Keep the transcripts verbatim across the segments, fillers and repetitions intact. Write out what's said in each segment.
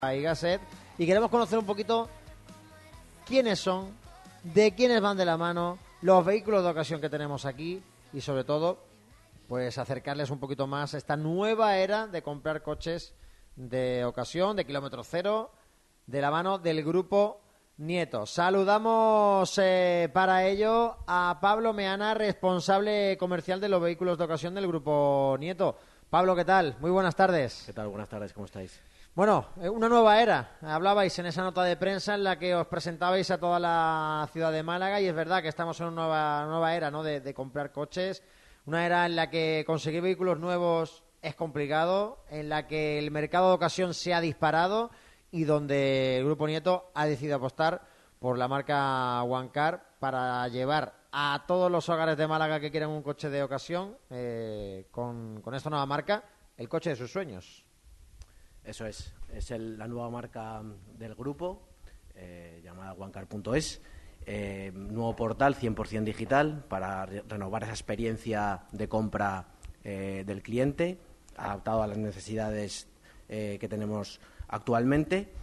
y Gasset, y queremos conocer un poquito quiénes son, de quiénes van de la mano, los vehículos de ocasión que tenemos aquí y sobre todo pues acercarles un poquito más a esta nueva era de comprar coches de ocasión, de kilómetro cero, de la mano del Grupo Nieto. Saludamos eh, para ello a Pablo Meana, responsable comercial de los vehículos de ocasión del Grupo Nieto. Pablo, ¿qué tal? Muy buenas tardes. ¿Qué tal? Buenas tardes, ¿cómo estáis? Bueno, una nueva era. Hablabais en esa nota de prensa en la que os presentabais a toda la ciudad de Málaga y es verdad que estamos en una nueva, nueva era, ¿no? de, de comprar coches. Una era en la que conseguir vehículos nuevos es complicado, en la que el mercado de ocasión se ha disparado y donde el Grupo Nieto ha decidido apostar por la marca OneCar para llevar a todos los hogares de Málaga que quieran un coche de ocasión eh, con, con esta nueva marca, el coche de sus sueños. Eso es, es el, la nueva marca del grupo, eh, llamada OneCar punto es, eh, nuevo portal cien por ciento digital para re- renovar esa experiencia de compra eh, del cliente, adaptado a las necesidades eh, que tenemos actualmente.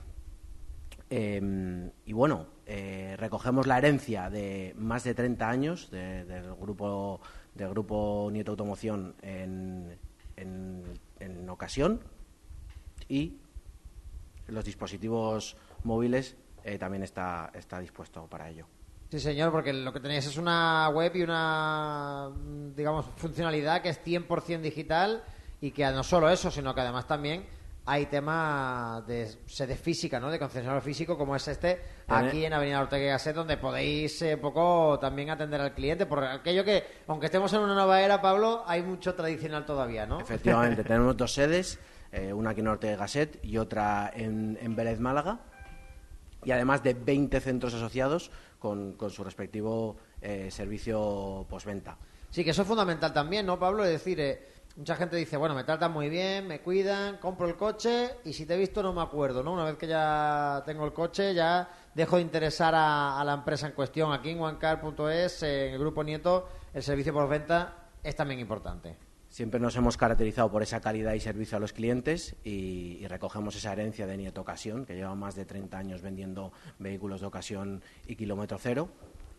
Eh, y bueno, eh, recogemos la herencia de más de treinta años de, del grupo del grupo Nieto Automoción en, en, en ocasión. Y los dispositivos móviles eh, también está, está dispuesto para ello. Sí, señor, porque lo que tenéis es una web y una, digamos, funcionalidad que es cien por ciento digital y que no solo eso, sino que además también hay temas de sede física, ¿no? De concesionario físico como es este, aquí en Avenida Ortega y Gasset, donde podéis un eh, poco también atender al cliente, por aquello que, aunque estemos en una nueva era, Pablo, hay mucho tradicional todavía, ¿no? Efectivamente, tenemos dos sedes. Eh, una aquí en Ortega y Gasset y otra en, en Vélez, Málaga, y además de veinte centros asociados con, con su respectivo eh, servicio postventa. Sí, que eso es fundamental también, ¿no, Pablo? Es decir, eh, mucha gente dice, bueno, me tratan muy bien, me cuidan, compro el coche y si te he visto no me acuerdo, ¿no? Una vez que ya tengo el coche, ya dejo de interesar a, a la empresa en cuestión. Aquí en OneCar punto es, eh, en el Grupo Nieto, el servicio postventa es también importante. Siempre nos hemos caracterizado por esa calidad y servicio a los clientes y, y recogemos esa herencia de Nieto Ocasión, que lleva más de treinta años vendiendo vehículos de ocasión y kilómetro cero.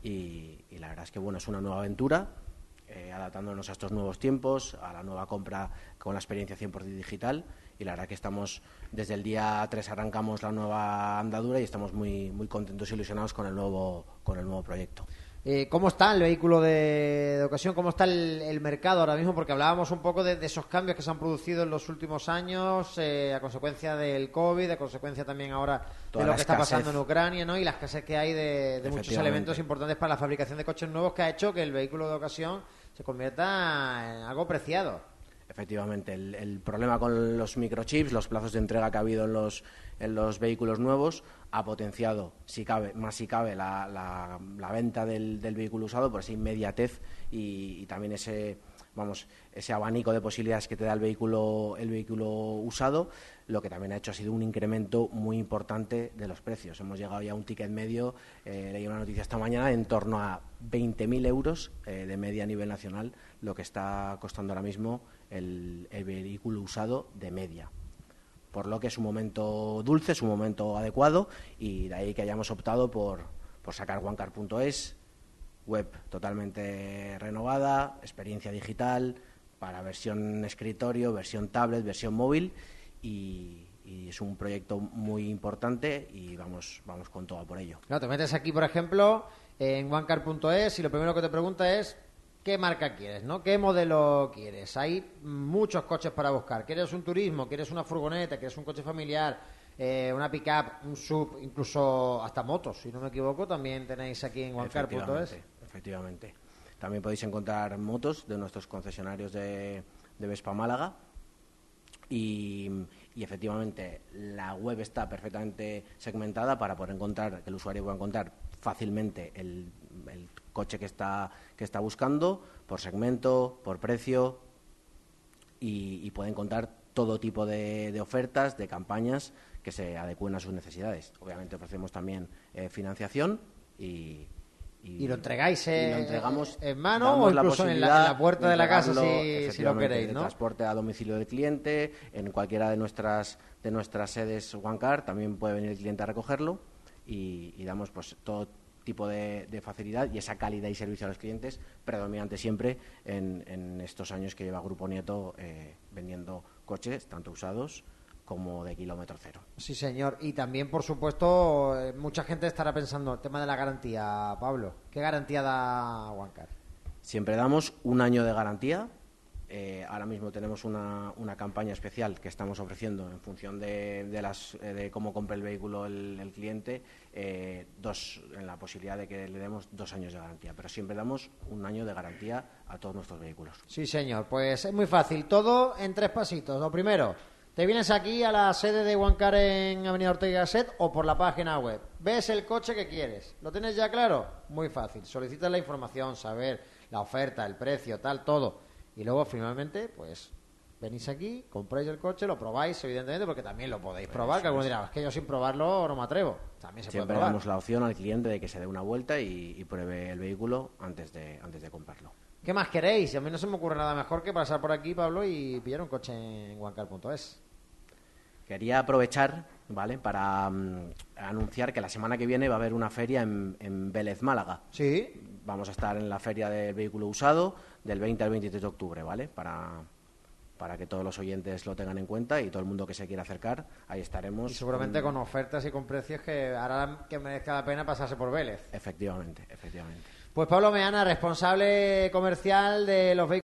Y, y la verdad es que bueno, es una nueva aventura, eh, adaptándonos a estos nuevos tiempos, a la nueva compra con la experiencia cien por ciento digital. Y la verdad que estamos, desde el día tres arrancamos la nueva andadura y estamos muy, muy contentos y ilusionados con el nuevo, con el nuevo proyecto. Eh, ¿Cómo está el vehículo de, de ocasión? ¿Cómo está el, el mercado ahora mismo? Porque hablábamos un poco de, de esos cambios que se han producido en los últimos años eh, a consecuencia del COVID, a consecuencia también ahora Toda de lo la que está escasez. pasando en Ucrania, ¿no? Y la escasez que hay de, de muchos elementos importantes para la fabricación de coches nuevos que ha hecho que el vehículo de ocasión se convierta en algo preciado. Efectivamente, el, el problema con los microchips, los plazos de entrega que ha habido en los, en los vehículos nuevos, ha potenciado, si cabe, más si cabe, la, la, la venta del, del vehículo usado por esa inmediatez y, y también ese, vamos, ese abanico de posibilidades que te da el vehículo, el vehículo usado. Lo que también ha hecho ha sido un incremento muy importante de los precios. Hemos llegado ya a un ticket medio, eh, leí una noticia esta mañana, en torno a veinte mil euros eh, de media a nivel nacional, lo que está costando ahora mismo el, el vehículo usado de media. Por lo que es un momento dulce, es un momento adecuado y de ahí que hayamos optado por, por sacar OneCar punto es, web totalmente renovada, experiencia digital para versión escritorio, versión tablet, versión móvil y, y es un proyecto muy importante y vamos, vamos con todo por ello. Claro, te metes aquí, por ejemplo, en OneCar punto es y lo primero que te pregunta es ¿qué marca quieres, no? ¿Qué modelo quieres? Hay muchos coches para buscar. ¿Quieres un turismo? ¿Quieres una furgoneta? ¿Quieres un coche familiar? Eh, una pick-up, un sub, incluso hasta motos, si no me equivoco, también tenéis aquí en OneCar punto es. Efectivamente, efectivamente. También podéis encontrar motos de nuestros concesionarios de, de Vespa Málaga y, y efectivamente la web está perfectamente segmentada para poder encontrar, que el usuario pueda encontrar fácilmente el, el coche que está, que está buscando, por segmento, por precio y, y puede encontrar todo tipo de, de ofertas, de campañas que se adecúen a sus necesidades. Obviamente ofrecemos también eh, financiación y, y... ¿Y lo entregáis eh, y lo entregamos, en mano o incluso en la, en la puerta de, de la casa si, si lo queréis, ¿no? Transporte a domicilio del cliente, en cualquiera de nuestras de nuestras sedes OneCar, también puede venir el cliente a recogerlo y, y damos pues todo tipo de, de facilidad y esa calidad y servicio a los clientes predominante siempre en, en estos años que lleva Grupo Nieto eh, vendiendo coches, tanto usados como de kilómetro cero. Sí, señor. Y también, por supuesto, eh, mucha gente estará pensando el tema de la garantía, Pablo. ¿Qué garantía da OneCar? Siempre damos un año de garantía. Eh, ahora mismo tenemos una, una campaña especial que estamos ofreciendo en función de, de, las, eh, de cómo compre el vehículo el, el cliente, eh, dos, en la posibilidad de que le demos dos años de garantía, pero siempre damos un año de garantía a todos nuestros vehículos. Sí, señor, pues es muy fácil, todo en tres pasitos. Lo primero, te vienes aquí a la sede de OneCar en Avenida Ortega y Gasset o por la página web, ves el coche que quieres, ¿lo tienes ya claro? Muy fácil, solicitas la información, saber la oferta, el precio, tal, todo. Y luego, finalmente, pues, venís aquí, compráis el coche, lo probáis, evidentemente, porque también lo podéis probar, Eso que alguno es. dirá, es que yo sin probarlo no me atrevo. También se Siempre puede probar. damos la opción al cliente de que se dé una vuelta y, y pruebe el vehículo antes de, antes de comprarlo. ¿Qué más queréis? A mí no se me ocurre nada mejor que pasar por aquí, Pablo, y pillar un coche en OneCar punto es. Quería aprovechar, ¿vale?, para um, anunciar que la semana que viene va a haber una feria en, en Vélez, Málaga. Sí. Vamos a estar en la feria del vehículo usado del veinte al veintitrés de octubre, ¿vale? Para, para que todos los oyentes lo tengan en cuenta y todo el mundo que se quiera acercar, ahí estaremos. Y seguramente con ofertas y con precios que harán que merezca la pena pasarse por Vélez. Efectivamente, efectivamente. Pues Pablo Meana, responsable comercial de los vehículos